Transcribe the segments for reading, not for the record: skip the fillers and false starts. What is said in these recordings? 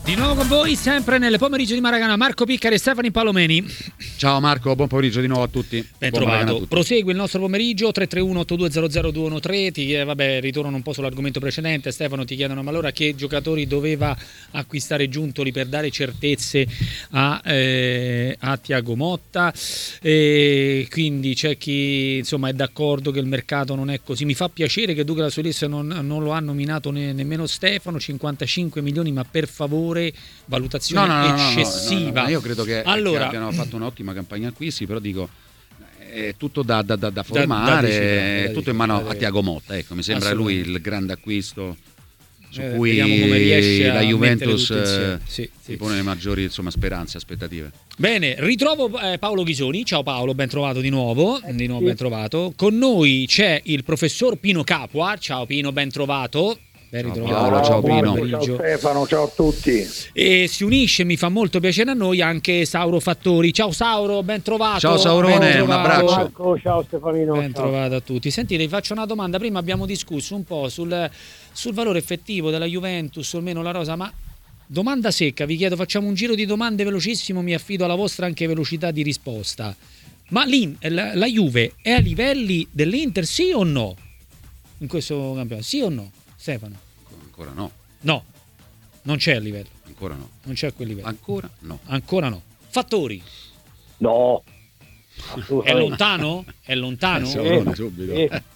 Di nuovo con voi, sempre nel pomeriggio di Maracana, Marco Piccari e Stefano Palomeni. Ciao Marco, buon pomeriggio di nuovo a tutti. Ben trovato. Prosegue il nostro pomeriggio, 331-8200-213. Vabbè, ritorno un po' sull'argomento precedente. Stefano, ti chiedono, ma allora che giocatori doveva acquistare Giuntoli per dare certezze a Thiago Motta? Quindi c'è chi insomma è d'accordo che il mercato non è così. Mi fa piacere che Douglas Solis non lo ha nominato nemmeno Stefano. 55 milioni, ma per favore, valutazione eccessiva. No, io credo che abbiano fatto un'ottima campagna acquisti, però dico è tutto da formare, è tutto in mano a Thiago Motta, ecco, mi sembra lui il grande acquisto su cui la Juventus si pone le maggiori speranze, aspettative. Bene, ritrovo Paolo Ghisoni. Ciao Paolo, ben trovato di nuovo. Ben trovato. Con noi c'è il professor Pino Capua. Ciao Pino, ben trovato. Ciao Pino. Ciao Stefano, ciao a tutti. E si unisce, mi fa molto piacere a noi, anche Sauro Fattori. Ciao Sauro, ben trovato. Ciao Saurone, un abbraccio. Marco, ciao Stefanino. Ben trovato a tutti. Sentite, vi faccio una domanda. Prima abbiamo discusso un po' sul valore effettivo della Juventus, o almeno la rosa, ma domanda secca, vi chiedo, facciamo un giro di domande velocissimo, mi affido alla vostra anche velocità di risposta. Ma la Juve è a livelli dell'Inter, sì o no? In questo campionato, sì o no? Stefano? Ancora no. No, non c'è a livello. Ancora no. Non c'è a quel livello. Ancora no. Ancora no. Fattori? No. È lontano? È lontano? Subito.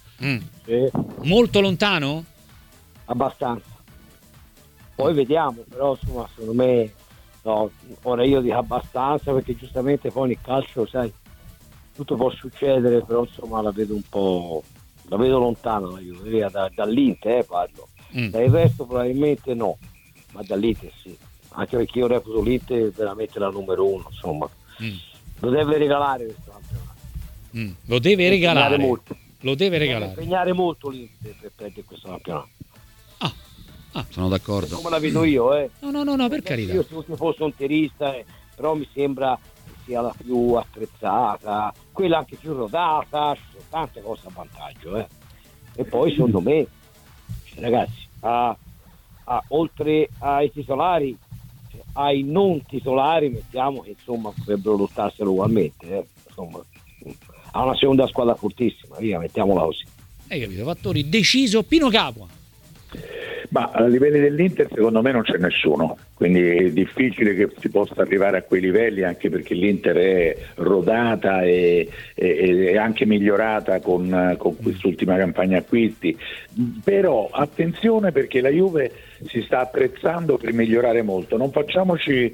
Molto lontano? Abbastanza. Poi vediamo, però insomma, secondo me no, ora io dico abbastanza, perché giustamente poi nel calcio, sai, tutto può succedere, però insomma la vedo un po', la vedo lontana la Juve, dall'Inter parlo. Dal resto probabilmente no, ma dall'Inter sì, anche perché io reputo l'Inter veramente la numero uno, insomma. Lo deve regalare questo campionato. Lo deve regalare molto. Lo deve Deve regalare. impegnare molto l'Inter per perdere questo campionato. Sono d'accordo. Come la vedo io, No, per carità. Io se fossi un terista, però mi sembra che sia la più attrezzata, quella anche più rodata, ci sono tante cose a vantaggio, E poi secondo me, ragazzi, oltre ai titolari, ai non titolari, mettiamo che insomma potrebbero lottarselo ugualmente, insomma, ha una seconda squadra fortissima, via, mettiamola così. Hai capito? Fattori deciso. Pino Capua. Ma a livelli dell'Inter secondo me non c'è nessuno, quindi è difficile che si possa arrivare a quei livelli, anche perché l'Inter è rodata e anche migliorata con quest'ultima campagna acquisti. Però attenzione, perché la Juve si sta attrezzando per migliorare molto, non facciamoci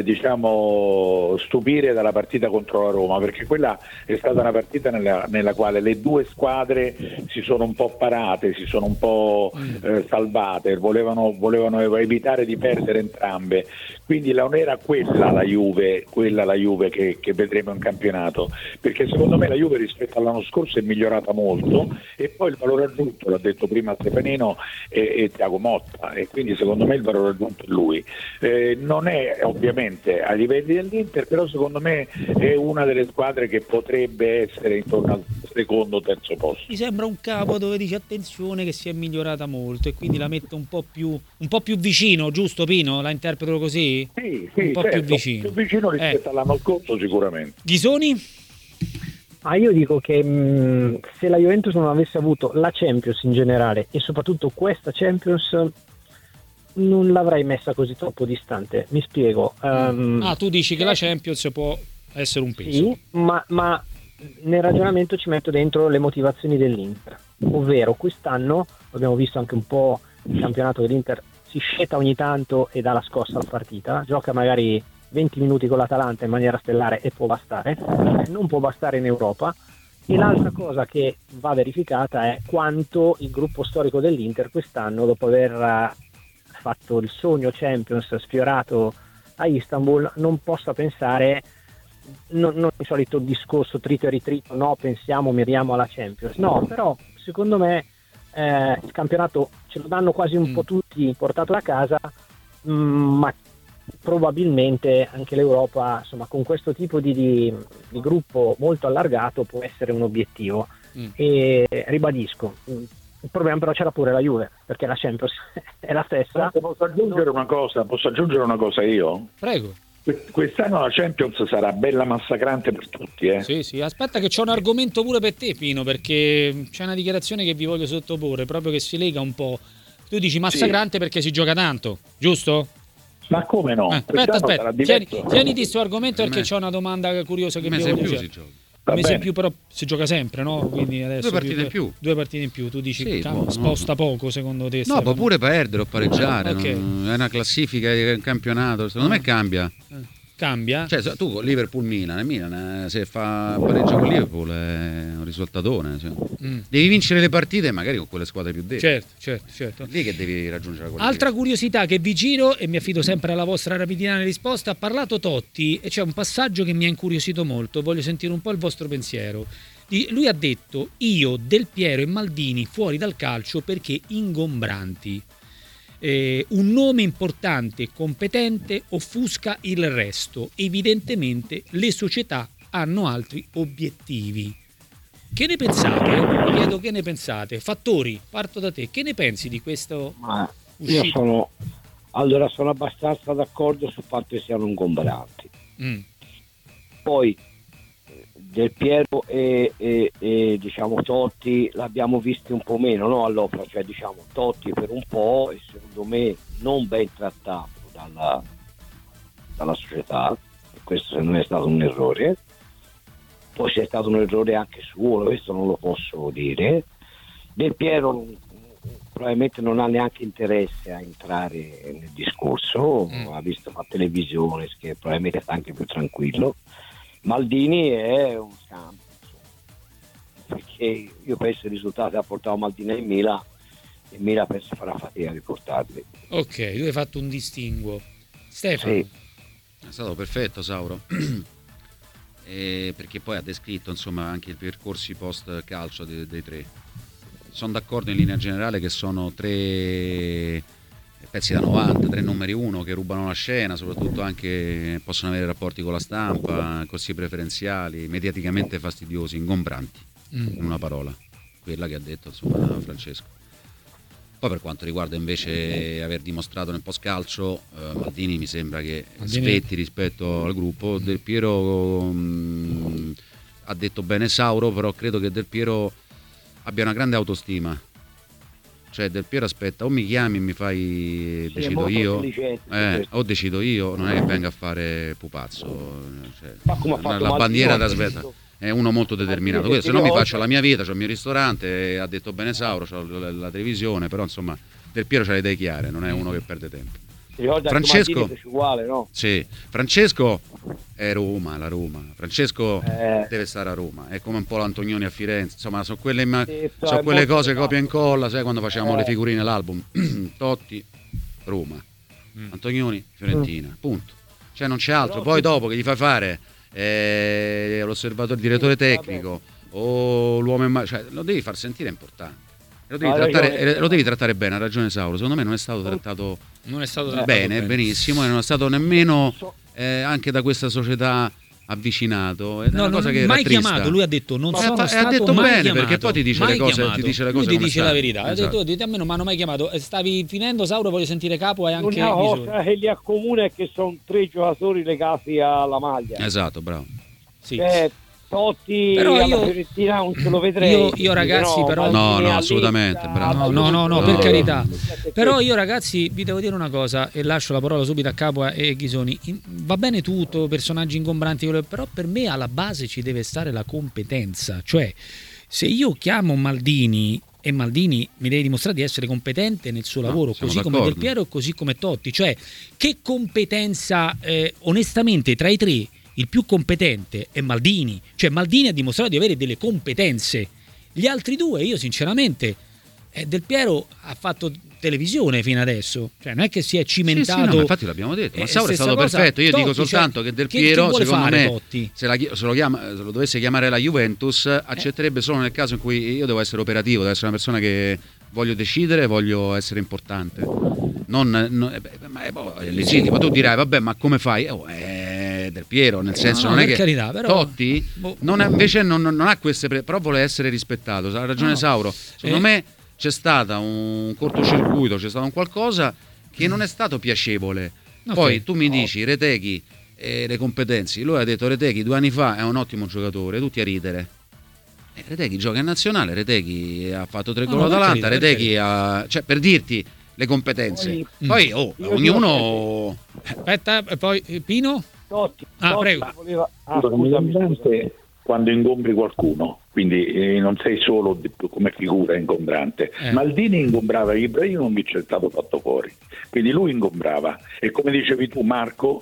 stupire dalla partita contro la Roma, perché quella è stata una partita nella quale le due squadre si sono un po' parate, si sono un po' salvate, volevano evitare di perdere entrambe, quindi non era quella la Juve che vedremo in campionato, perché secondo me la Juve rispetto all'anno scorso è migliorata molto, e poi il valore aggiunto, l'ha detto prima Stefanino, è Thiago Motta, e quindi secondo me il valore aggiunto è lui. Non è ovviamente a livelli dell'Inter, però secondo me è una delle squadre che potrebbe essere intorno al secondo o terzo posto. Mi sembra un capo dove dice attenzione che si è migliorata molto, e quindi la metto un po' più vicino, giusto Pino? La interpreto così? Sì, un po' certo, più vicino. Più vicino rispetto all'anno scorso sicuramente. Ghisoni? Io dico che se la Juventus non avesse avuto la Champions in generale, e soprattutto questa Champions, non l'avrei messa così troppo distante. Mi spiego. Tu dici che la Champions può essere un peso? Sì, ma nel ragionamento ci metto dentro le motivazioni dell'Inter, ovvero quest'anno abbiamo visto anche un po' il campionato dell'Inter, si sceta ogni tanto e dà la scossa alla partita, gioca magari 20 minuti con l'Atalanta in maniera stellare e può bastare, non può bastare in Europa. E l'altra cosa che va verificata è quanto il gruppo storico dell'Inter quest'anno, dopo aver fatto il sogno Champions sfiorato a Istanbul, non possa pensare, non il solito discorso trito e ritrito, no, pensiamo, miriamo alla Champions, no, però secondo me il campionato ce lo danno quasi un po' tutti portato a casa, ma probabilmente anche l'Europa, insomma, con questo tipo di gruppo molto allargato può essere un obiettivo. E ribadisco, Il problema però c'era pure la Juve, perché la Champions è la stessa. Posso aggiungere una cosa io? Prego. Quest'anno la Champions sarà bella massacrante per tutti, eh? Sì, aspetta che c'ho un argomento pure per te, Pino, perché c'è una dichiarazione che vi voglio sottoporre, proprio che si lega un po'. Tu dici massacrante perché si gioca tanto, giusto? Ma come no? Aspetta, tieniti sto argomento perché c'ho una domanda curiosa che vi voglio dire. Un mese in più però si gioca sempre, no? Quindi adesso due partite in più. Tu dici sposta poco secondo te? No, può pure perdere o pareggiare. Okay. È una classifica di un campionato. Secondo me cambia. Cambia? Cioè, tu con Liverpool-Milan, se fa pareggio con Liverpool è un risultatone. Cioè. Devi vincere le partite magari con quelle squadre più deboli. Certo. Lì che devi raggiungere la qualità. Altra curiosità che vi giro, e mi affido sempre alla vostra rapidina risposta, ha parlato Totti e c'è un passaggio che mi ha incuriosito molto, voglio sentire un po' il vostro pensiero. Lui ha detto: io, Del Piero e Maldini fuori dal calcio perché ingombranti. Un nome importante e competente offusca il resto. Evidentemente le società hanno altri obiettivi. Che ne pensate? Chiedo che ne pensate. Fattori, parto da te. Che ne pensi di questo uscita? Io sono abbastanza d'accordo sul fatto che siano ingombranti. Poi Del Piero e diciamo Totti l'abbiamo visti un po' meno, no, all'opera, cioè diciamo Totti per un po' e secondo me non ben trattato dalla società, e questo secondo me è stato un errore. Poi c'è stato un errore anche suo, questo non lo posso dire. Del Piero probabilmente non ha neanche interesse a entrare nel discorso, ha visto la televisione che probabilmente sta anche più tranquillo. Maldini è un scambio, perché io penso il risultato che ha portato Maldini in Milan, e Milan penso farà fatica a riportarli. Ok, tu hai fatto un distinguo. Stefano? Sì. È stato perfetto Sauro, perché poi ha descritto insomma anche i percorsi post calcio dei tre. Sono d'accordo in linea generale che sono tre pezzi da 90, tre numeri uno che rubano la scena, soprattutto anche possono avere rapporti con la stampa, corsi preferenziali, mediaticamente fastidiosi, ingombranti, in una parola, quella che ha detto insomma Francesco. Poi per quanto riguarda invece aver dimostrato nel post calcio, Maldini mi sembra che spetti rispetto al gruppo. Del Piero ha detto bene Sauro, però credo che Del Piero abbia una grande autostima. Cioè Del Piero aspetta, o mi chiami e mi fai, decido io, o decido io, non è che venga a fare pupazzo, cioè, la bandiera da sveta. È uno molto determinato, se no mi faccio la mia vita, c'ho il mio ristorante, ha detto bene Sauro, c'ho la televisione, però insomma Del Piero c'ha le idee chiare, non è uno che perde tempo. Francesco uguale, no? Sì, Francesco è Roma, la Roma. Francesco deve stare a Roma, è come un po' l'Antonioni a Firenze, insomma sono quelle, sono quelle cose copia e incolla, sai quando facevamo le figurine l'album, Totti, Roma, Antonioni, Fiorentina, punto. Cioè non c'è altro, poi dopo che gli fai fare l'osservatore, il direttore tecnico o l'uomo, cioè lo devi far sentire importante. Lo devi trattare bene, ha ragione Sauro. Secondo me non è stato trattato bene, benissimo, e non è stato nemmeno anche da questa società avvicinato. È una cosa che mai rattrista. Chiamato, lui ha detto non sono stato ha detto mai bene chiamato, perché poi ti dice le cose, chiamato. Ti dice le lui cose ti dice la verità. Esatto. Ha detto a me non mi hanno mai chiamato. Stavi finendo Sauro, voglio sentire Capo e anche una cosa che li accomuna è che sono tre giocatori legati alla maglia. Esatto, bravo. Sì. Totti però alla Fiorentina non ce lo vedrei. Io ragazzi, però no, assolutamente, bravo. No, per carità. Però io ragazzi vi devo dire una cosa e lascio la parola subito a Capo e Ghisoni. Va bene tutto, personaggi ingombranti, però per me alla base ci deve stare la competenza. Cioè, se io chiamo Maldini e Maldini mi deve dimostrare di essere competente nel suo lavoro, così come Del Piero e così come Totti, cioè che competenza onestamente tra i tre il più competente è Maldini, cioè Maldini ha dimostrato di avere delle competenze. Gli altri due, io sinceramente, Del Piero ha fatto televisione fino adesso, cioè non è che si è cimentato. Sì, no, infatti l'abbiamo detto, ma Sauro è stato perfetto. Io dico soltanto che Del Piero, secondo me, se lo dovesse chiamare la Juventus, accetterebbe solo nel caso in cui io devo essere operativo, devo essere una persona che voglio decidere, voglio essere importante. Ma è legittimo, tu dirai vabbè, ma come fai? Del Piero, nel senso non è che carità, però, Totti invece non ha queste però vuole essere rispettato, ha ragione Sauro, secondo me c'è stato un cortocircuito, c'è stato un qualcosa che non è stato piacevole. Poi tu mi dici Retegui le competenze, lui ha detto Retegui 2 anni fa è un ottimo giocatore, tutti a ridere. Retegui gioca in nazionale, Retegui ha fatto 3 gol all'Atalanta, Retegui ha, cioè, per dirti le competenze. Poi ognuno. Aspetta, poi Pino? Totti, prego. Scusami. Quando ingombri qualcuno, quindi non sei solo come figura ingombrante. Maldini ingombrava, Ibrahimovic è stato fatto fuori, quindi lui ingombrava, e come dicevi tu Marco,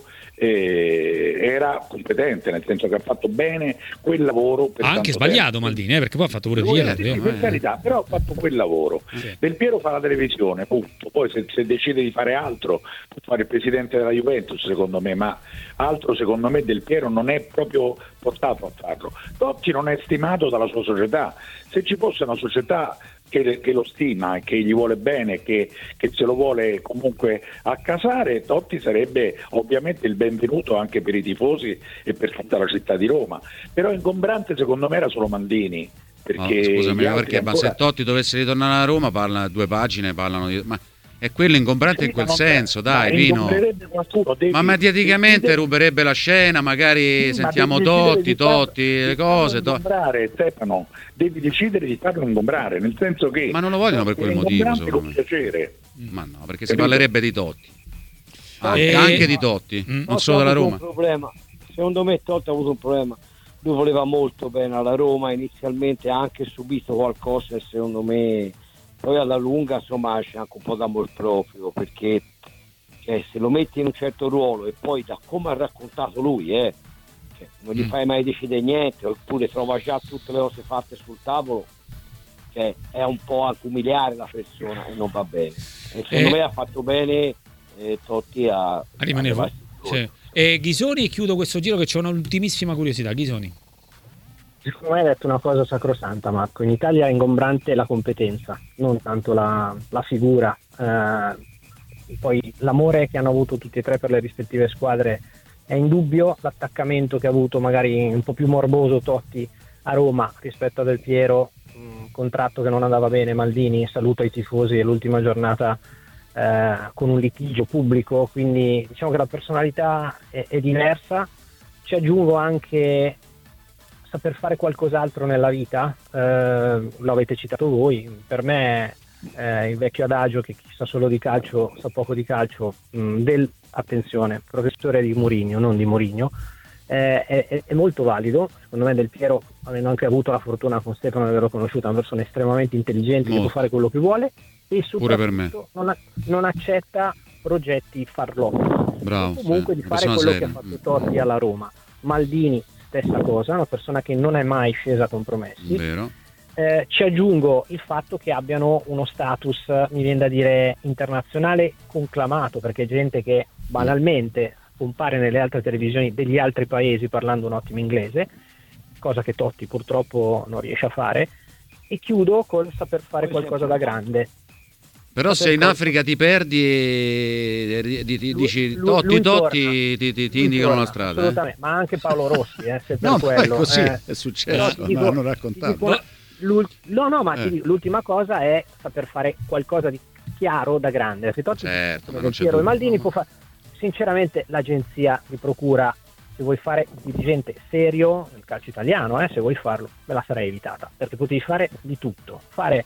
era competente, nel senso che ha fatto bene quel lavoro. Ha anche sbagliato tempo. Maldini, perché poi ha fatto pure via. Per carità, però ha fatto quel lavoro. Del Piero fa la televisione, punto. Poi se decide di fare altro, può fare il presidente della Juventus, secondo me, ma altro secondo me Del Piero non è proprio portato a farlo. Totti non è stimato dalla sua società. Se ci fosse una società che lo stima e che gli vuole bene, che se lo vuole comunque accasare, Totti sarebbe ovviamente il benvenuto anche per i tifosi e per tutta la città di Roma. Però ingombrante secondo me era solo Mandini, perché scusami, perché ancora... se Totti dovesse ritornare a Roma, parla 2 pagine, parlano di... ma è quello ingombrante in quel senso, dai Pino. Ma mediaticamente ruberebbe la scena, magari sentiamo Totti, le cose. Stefano, devi decidere di farlo ingombrare, nel senso che. Ma non lo vogliono per quel motivo, secondo me. Piacere. Ma no, perché si parlerebbe di Totti. Anche di Totti, non solo della Roma. Secondo me Totti ha avuto un problema. Lui voleva molto bene alla Roma, inizialmente ha anche subito qualcosa e secondo me poi alla lunga insomma c'è anche un po' d'amor proprio, perché se lo metti in un certo ruolo e poi da come ha raccontato lui non gli fai mai decidere niente, oppure trova già tutte le cose fatte sul tavolo, è un po' anche umiliare la persona e non va bene. E secondo me ha fatto bene Totti a rimanere. Ghisoni, chiudo questo giro che c'è un'ultimissima curiosità. Ghisoni. Secondo me hai detto una cosa sacrosanta, Marco. In Italia è ingombrante la competenza, non tanto la figura. Poi l'amore che hanno avuto tutti e 3 per le rispettive squadre è indubbio. L'attaccamento che ha avuto magari un po' più morboso Totti a Roma rispetto a Del Piero, contratto che non andava bene, Maldini saluta i tifosi l'ultima giornata con un litigio pubblico, quindi diciamo che la personalità è diversa. Ci aggiungo anche saper fare qualcos'altro nella vita, lo avete citato voi. Per me il vecchio adagio che chi sa solo di calcio sa poco di calcio, attenzione, professore di Mourinho, non di Mourinho, è molto valido. Secondo me Del Piero, avendo anche avuto la fortuna con Stefano di averlo conosciuto, è una persona estremamente intelligente che può fare quello che vuole e soprattutto non accetta progetti farlocchi. Bravo, comunque di fare quello che ha fatto Totti alla Roma. Maldini stessa cosa, una persona che non è mai scesa a compromessi. Vero. Ci aggiungo il fatto che abbiano uno status, mi viene da dire, internazionale conclamato, perché gente che banalmente compare nelle altre televisioni degli altri paesi parlando un ottimo inglese, cosa che Totti purtroppo non riesce a fare. E chiudo col saper fare qualcosa da grande. Però se in Africa ti perdi e dici Totti ti indicano la strada. Assolutamente, ma anche Paolo Rossi, se per no, quello. È così, è successo, non hanno raccontato. L'ultima cosa è saper fare qualcosa di chiaro da grande. Se Totti, Piero e Maldini può fare. Sinceramente l'agenzia di procura, se vuoi fare dirigente serio nel calcio italiano, se vuoi farlo, me la sarei evitata, perché potevi fare di tutto. Fare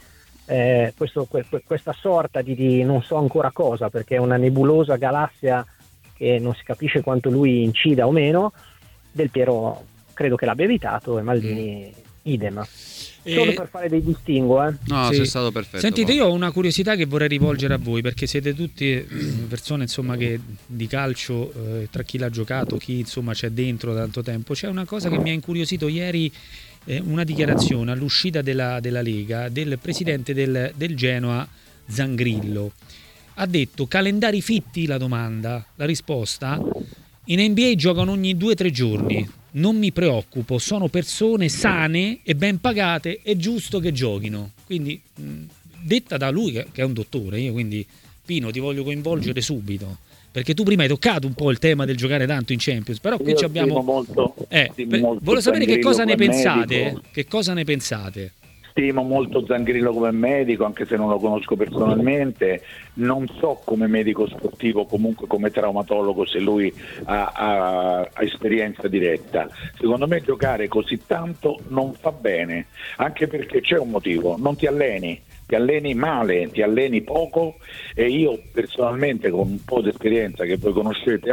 questa sorta di non so ancora cosa, perché è una nebulosa galassia che non si capisce quanto lui incida o meno. Del Piero credo che l'abbia evitato e Maldini idem. Solo per fare dei distinguo. No, sei stato perfetto. Sentite, io ho una curiosità che vorrei rivolgere a voi, perché siete tutti persone insomma che di calcio, tra chi l'ha giocato, chi insomma c'è dentro da tanto tempo. C'è una cosa che mi ha incuriosito ieri, una dichiarazione all'uscita della Lega del presidente del Genoa, Zangrillo. Ha detto: calendari fitti? La domanda, la risposta: in NBA giocano ogni 2 o 3 giorni, non mi preoccupo, sono persone sane e ben pagate, è giusto che giochino. Quindi detta da lui che è un dottore. Io quindi, Pino, ti voglio coinvolgere subito, perché tu prima hai toccato un po' il tema del giocare tanto in Champions, però qui abbiamo molto volevo sapere che cosa ne pensate. Che cosa ne pensate? stimo molto Zangrillo come medico, anche se non lo conosco personalmente, non so come medico sportivo, comunque come traumatologo, se lui ha esperienza diretta. Secondo me giocare così tanto non fa bene, anche perché c'è un motivo: non ti alleni male, ti alleni poco, e io personalmente, con un po' di esperienza che voi conoscete,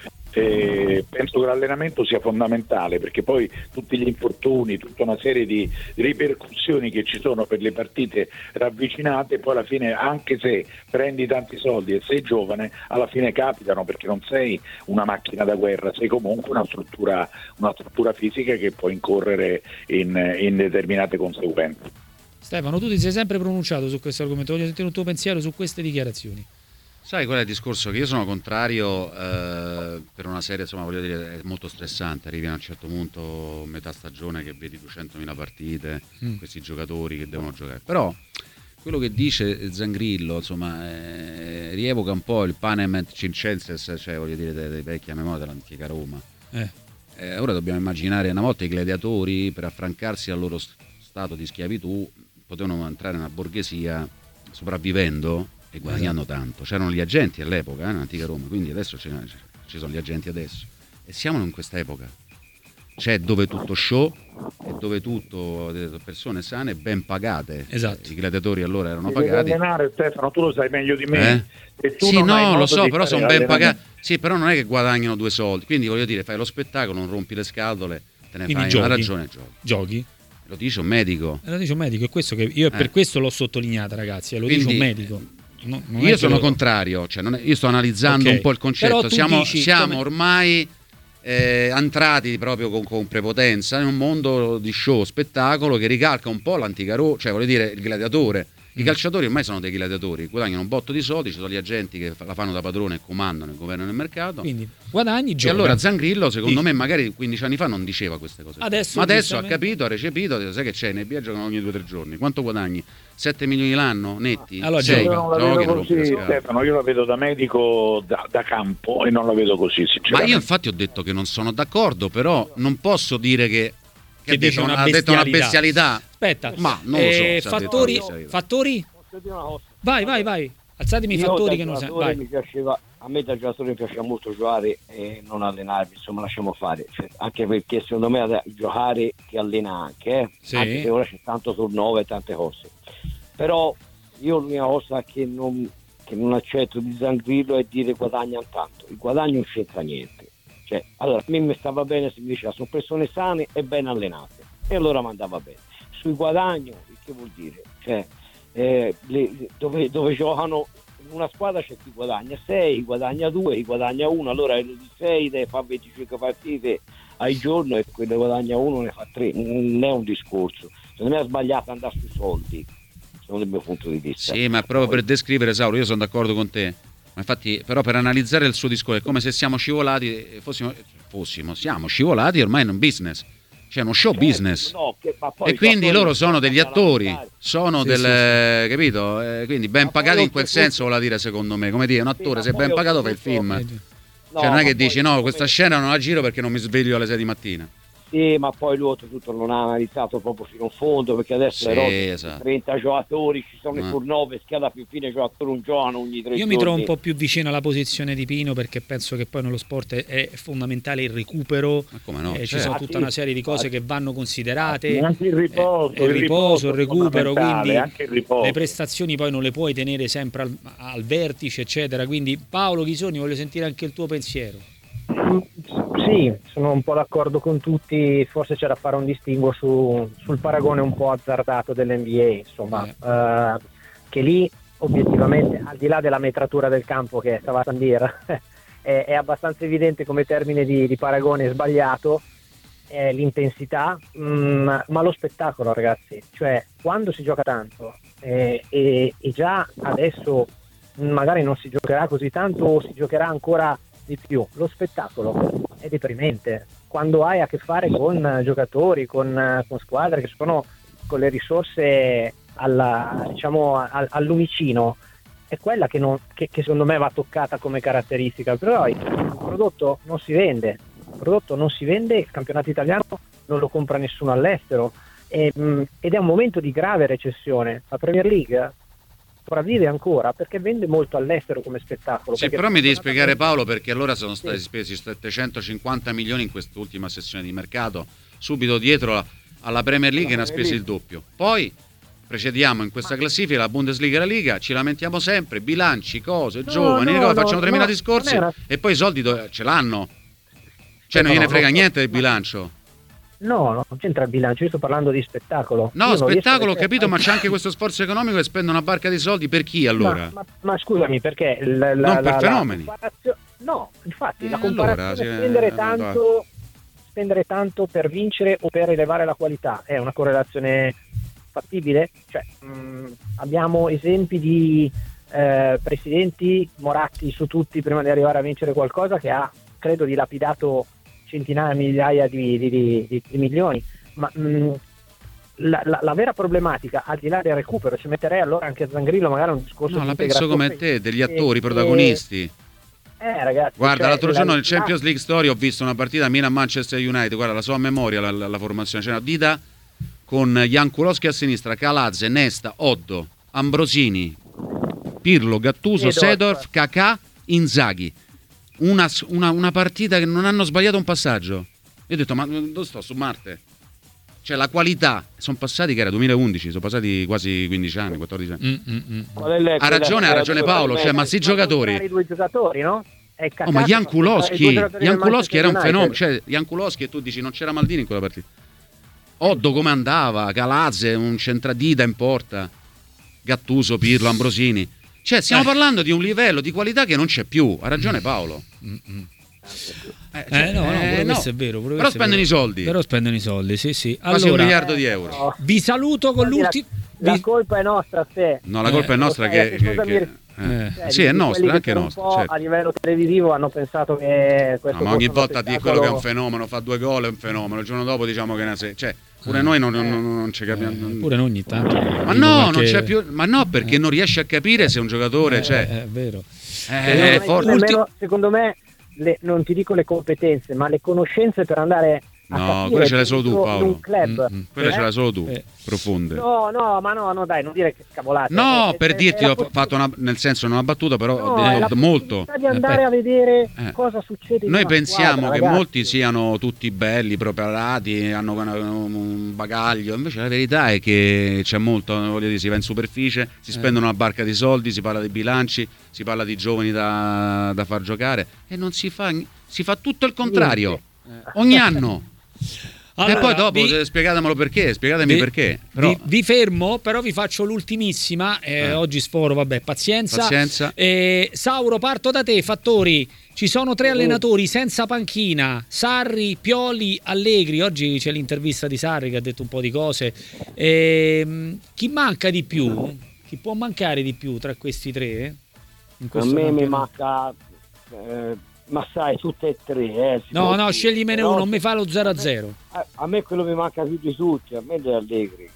penso che l'allenamento sia fondamentale, perché poi tutti gli infortuni, tutta una serie di ripercussioni che ci sono per le partite ravvicinate, poi alla fine, anche se prendi tanti soldi e sei giovane, alla fine capitano, perché non sei una macchina da guerra, sei comunque una struttura fisica che può incorrere in determinate conseguenze. Stefano, tu ti sei sempre pronunciato su questo argomento, voglio sentire un tuo pensiero su queste dichiarazioni. Sai qual è il discorso? Che io sono contrario per una serie, insomma, voglio dire, è molto stressante, arrivi a un certo punto, metà stagione, che vedi 200.000 partite, questi giocatori che devono giocare. Però quello che dice Zangrillo, insomma, rievoca un po' il Panem et Circenses, cioè voglio dire, dei vecchi a memoria dell'antica Roma. Ora dobbiamo immaginare, una volta i gladiatori, per affrancarsi dal loro stato di schiavitù, potevano entrare nella borghesia sopravvivendo e guadagnando tanto. C'erano gli agenti all'epoca, nell'antica Roma, quindi adesso ci sono gli agenti adesso, e siamo in questa epoca, c'è dove tutto show e dove tutto persone sane ben pagate. Esatto. I gladiatori allora erano pagati. Allenare, Stefano, tu lo sai meglio di me. E tu sì, no, lo so, però sono ben pagati. Sì, però non è che guadagnano 2 soldi, quindi voglio dire, fai lo spettacolo, non rompi le scatole, te ne quindi fai una ragione, giochi. Lo dice un medico. Lo dice un medico, è questo che io per questo l'ho sottolineata, ragazzi, lo quindi, dice un medico. Io sono contrario, cioè io sto analizzando un po' il concetto. Siamo ormai entrati proprio con prepotenza in un mondo di show, spettacolo, che ricalca un po' l'antica Roma, cioè voglio dire il gladiatore. I calciatori ormai sono dei gladiatori, guadagnano un botto di soldi, ci sono gli agenti che la fanno da padrone e comandano il governo nel mercato. Quindi guadagni, gioca. E allora Zangrillo, secondo me, magari 15 anni fa non diceva queste cose. Ma adesso ha capito, ha recepito, sai che c'è, nei NBA giocano ogni 2 o 3 giorni. Quanto guadagni? 7 milioni l'anno netti? Allora, io non la vedo così, Stefano, io la vedo da medico da campo e non la vedo così, sinceramente. Ma io infatti ho detto che non sono d'accordo, però non posso dire che ha detto una bestialità. Aspetta, ma non lo so. Fattori? Posso dire una cosa? Vai. Alzatemi i fattori che non sai. A me da giocatore mi piace molto giocare e non allenarmi, insomma, lasciamo fare. Cioè, anche perché secondo me giocare ti allena anche, sì. Anche se ora c'è tanto turnover e tante cose. Però io l'unica cosa che non accetto di Zangrillo è dire guadagnano tanto. Il guadagno non c'entra niente. Cioè, allora, a me mi stava bene se mi diceva sono persone sane e ben allenate, e allora mi andava bene. Sul guadagno, che vuol dire? Cioè, dove giocano in una squadra c'è chi guadagna 6, guadagna 2, chi guadagna 1, allora quello di 6 deve fare 25 partite al giorno e quello che guadagna 1 ne fa 3. Non è un discorso, secondo me è sbagliato andare sui soldi, secondo il mio punto di vista. Sì, ma proprio per descrivere, Sauro, io sono d'accordo con te, ma infatti però per analizzare il suo discorso è come se siamo scivolati, siamo scivolati ormai in un business, cioè uno show business, e quindi loro sono degli attori, sono capito? Quindi ben pagati in quel senso, vuol dire, secondo me, come dire, un attore se ben pagato fa il film, cioè non è che dici no, questa scena non la giro perché non mi sveglio alle 6 di mattina. Sì, ma poi lui oltretutto non ha analizzato proprio fino in fondo, perché adesso esatto. 30 giocatori, ci sono i turnover, scheda più fine giocatori un giorno ogni 3 giorni. Io mi trovo un po' più vicino alla posizione di Pino, perché penso che poi nello sport è fondamentale il recupero, ci sono tutta una serie di cose che vanno considerate, anche il riposo, il recupero, quindi anche il riposo. Le prestazioni poi non le puoi tenere sempre al vertice, eccetera. Quindi Paolo Ghisoni, voglio sentire anche il tuo pensiero. Sì, sono un po' d'accordo con tutti, forse c'è da fare un distinguo sul paragone un po' azzardato dell'NBA, insomma, che lì obiettivamente, al di là della metratura del campo che stava a Sandir, è abbastanza evidente come termine di paragone sbagliato, l'intensità, ma lo spettacolo, ragazzi, cioè quando si gioca tanto e già adesso magari non si giocherà così tanto o si giocherà ancora di più, lo spettacolo è deprimente quando hai a che fare con giocatori, con squadre che sono con le risorse al lumicino. È quella che secondo me va toccata come caratteristica, però il prodotto non si vende, il campionato italiano non lo compra nessuno all'estero, ed è un momento di grave recessione. La Premier League sopravvive ancora perché vende molto all'estero come spettacolo. Sì, però mi devi spiegare, Paolo, perché allora sono stati spesi 750 milioni in quest'ultima sessione di mercato, subito dietro alla Premier League ne ha spesi il doppio. Poi precediamo in questa classifica la Bundesliga e la Liga, ci lamentiamo sempre, bilanci, cose, giovani, facciamo 3.000 discorsi e poi i soldi ce l'hanno. Cioè non gliene frega niente del bilancio. No, non c'entra il bilancio, io sto parlando di spettacolo. No, spettacolo, ho capito, ma c'è anche questo sforzo economico e spende una barca di soldi per chi allora? Ma scusami, perché non per fenomeni. No, infatti la comparazione allora, spendere tanto per vincere o per elevare la qualità è una correlazione fattibile? Cioè, abbiamo esempi di presidenti, Moratti su tutti prima di arrivare a vincere qualcosa, che ha credo dilapidato centinaia, migliaia di milioni, ma la vera problematica, al di là del recupero, ci metterei allora anche a Zangrillo magari un discorso. No, la penso come te, degli attori protagonisti. Ragazzi, guarda, l'altro giorno nel Champions League Story ho visto una partita Milan-Manchester United, guarda, la so a memoria la formazione, c'era Dida con Jan Kulowski a sinistra, Calazze, Nesta, Oddo, Ambrosini, Pirlo, Gattuso, Seedorf, Kakà, Inzaghi. Una partita che non hanno sbagliato un passaggio. Io ho detto, ma dove sto? Su Marte? Cioè la qualità, sono passati, che era 2011, sono passati quasi 15 anni, 14 anni. Ha ragione Paolo, cioè, ma sti giocatori, i due giocatori, no? ma Jan Kulowski era un fenomeno, cioè Jan Kulowski, e tu dici non c'era Maldini in quella partita. Oddo come andava, Calazze, un centradita in porta, Gattuso, Pirlo, Ambrosini. Cioè stiamo parlando di un livello di qualità che non c'è più, ha ragione Paolo. Questo è vero. Però spendono i soldi. Sì. Quasi $1 miliardo di euro. Vi saluto con l'ultimo. La colpa è nostra, se. No, la colpa è nostra sì, è nostra, anche nostra. Certo. A livello televisivo hanno pensato che questo. Ma ogni volta di quello che è un fenomeno, fa 2 gol è un fenomeno. Il giorno dopo diciamo che cioè pure noi non ci capiamo. Pure noi ogni tanto. Ma no, non c'è più. Ma no, perché non riesci a capire se un giocatore è vero. Secondo me non ti dico le competenze, ma le conoscenze per andare a no, quella ce l'hai solo tu, Paolo. Un club. Quella ce l'hai solo tu, profonde. No, dai, non dire che cavolate. No, per dirti, ho fatto nel senso una battuta, però molto. Di andare a vedere cosa succede. Noi pensiamo squadra, che ragazzi. Molti siano tutti belli, preparati, hanno un bagaglio. Invece la verità è che c'è molto, voglio dire, si va in superficie, si spendono una barca di soldi, si parla di bilanci, si parla di giovani da far giocare e non si fa tutto il contrario. Ogni anno. Allora, e poi dopo spiegatemelo perché, spiegatemi perché. Però... Vi fermo, però vi faccio l'ultimissima. Oggi sforo, pazienza. Sauro, parto da te, Fattori. Ci sono 3 allenatori senza panchina: Sarri, Pioli, Allegri. Oggi c'è l'intervista di Sarri che ha detto un po' di cose. Chi manca di più? Chi può mancare di più tra questi 3? A me mi manca... ma sai, tutte e 3 no, sceglimene uno, non mi fa lo 0-0. A me quello mi manca più di tutti, a me è Allegri.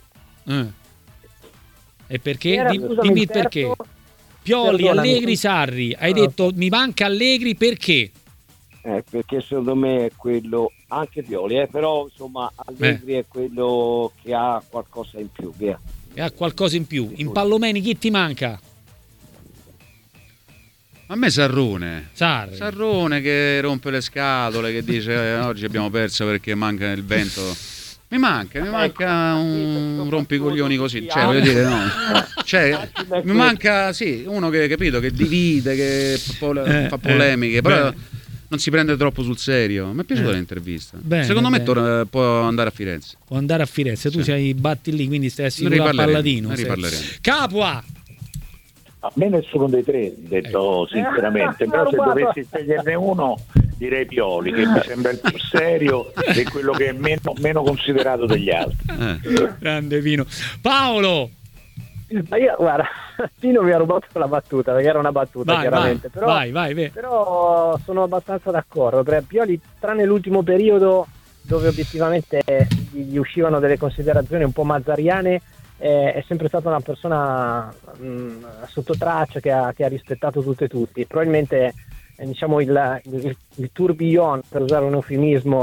E perché? Dimmi il perché. Pioli, Allegri, Sarri. Hai detto mi manca Allegri perché? Perché secondo me è quello, anche Pioli, però insomma Allegri è quello che ha qualcosa in più, via. E ha qualcosa in più. In Pallomeni chi ti manca? A me Sarrone Sarri che rompe le scatole, che dice oggi abbiamo perso perché manca il vento. Mi manca un rompicoglioni così, cioè voglio dire, no. Cioè, mi manca uno che, capito, che divide, che fa polemiche, però non si prende troppo sul serio. Mi è piaciuta l'intervista. Secondo me può andare a Firenze. Può andare a Firenze, tu sei batti lì, quindi stai assicurato a Palladino. Capua. A me nessuno dei 3, detto sinceramente, però se dovessi sceglierne uno direi Pioli, che mi sembra il più serio e quello che è meno considerato degli altri. Grande Pino. Paolo! Ma io, guarda, Pino mi ha rubato la battuta, perché era una battuta chiaramente. Però sono abbastanza d'accordo, perché Pioli, tranne l'ultimo periodo dove obiettivamente gli uscivano delle considerazioni un po' mazzariane, è sempre stata una persona sotto traccia che ha rispettato tutte e tutti. Probabilmente diciamo il tourbillon, per usare un eufemismo,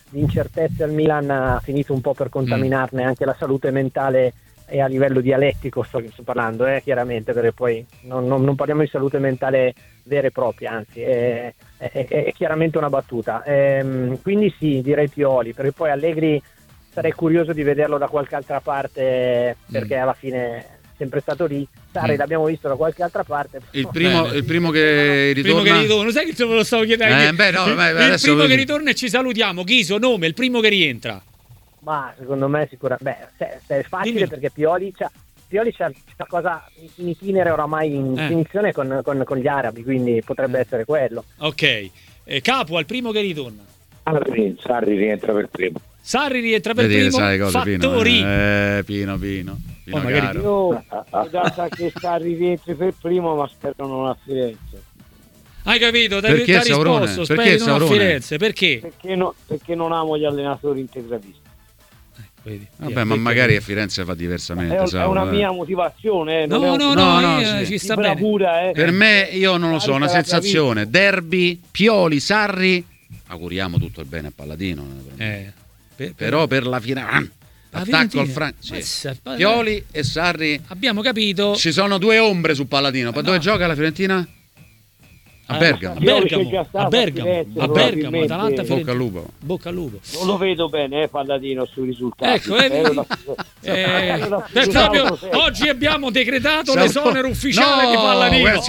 di incertezze al Milan ha finito un po' per contaminarne anche la salute mentale e a livello dialettico sto parlando, chiaramente, perché poi non parliamo di salute mentale vera e propria, anzi è chiaramente una battuta. Quindi sì, direi Pioli, perché poi Allegri sarei curioso di vederlo da qualche altra parte, perché alla fine è sempre stato lì. Sarri l'abbiamo visto da qualche altra parte. Il primo che ritorna, sai che te lo stavo chiedendo? Il primo che ritorna e ci salutiamo. Ghiso, nome, il primo che rientra. Ma secondo me sicuramente è facile. Dimmi. Perché Pioli c'ha questa cosa in itinere oramai in definizione con gli arabi, quindi potrebbe essere quello. Ok, Capo al primo che ritorna. Sarri rientra per primo. Sai cosa, Fattori. Pino magari io sa che Sarri rientri per primo, ma spero non a Firenze. Hai capito? Perché t'ha risposto, speri non a Firenze. Perché? Perché non amo gli allenatori integralisti. Vabbè, ma magari a Firenze fa diversamente. È una mia motivazione. No, ci sta bene. Per me, io non lo so, una sensazione. Derby, Pioli, Sarri. Auguriamo tutto il bene a Palladino. Però per la finale, attacco al Francia. Pioli e Sarri. Abbiamo capito. Ci sono due ombre su Palladino. Dove gioca la Fiorentina? A Bergamo. A Bergamo, Atalanta, Bocca al lupo. Non lo vedo bene, Palladino, sui risultati. Ecco, proprio oggi abbiamo decretato l'esonero ufficiale di Palladino.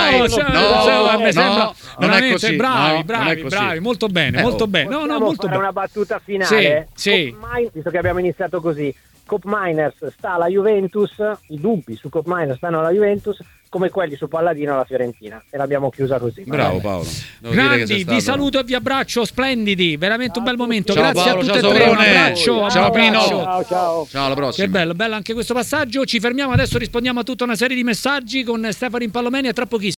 Non è così. Bravi, molto bene. Molto bene. Molto bene. Una battuta finale. Sì. Visto che abbiamo iniziato così, Cop Miners sta alla Juventus, i dubbi su Cop Miners stanno alla Juventus, come quelli su Palladino alla Fiorentina, e l'abbiamo chiusa così. Bravo Paolo. Grandi, vi saluto e vi abbraccio, splendidi, veramente un bel momento. Ciao, grazie Paolo, a tutti ciao, e tre. Un Sabrone. abbraccio. Ciao Pino. Ciao. Ciao, alla prossima. Che bello anche questo passaggio. Ci fermiamo adesso, rispondiamo a tutta una serie di messaggi con Stefano Impallomeni a tra pochissimo.